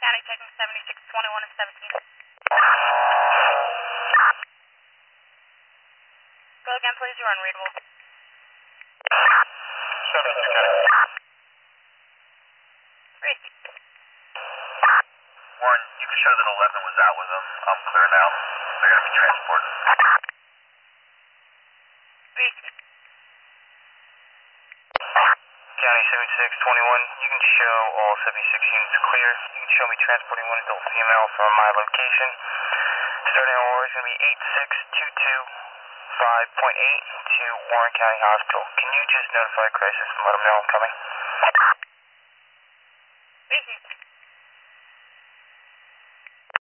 County checking 7621 and 17. Go again, please. You're unreadable. 72 County. Great. Warren, you can show that 11 was out with them. I'm clear now. They're going to be transported. Great. County 7621, you can show all 76 units clear. You can show me transporting one adult female from my location. Starting hour is going to be 86225.8 to Warren County Hospital. Can you just notify crisis and let them know I'm coming? Great.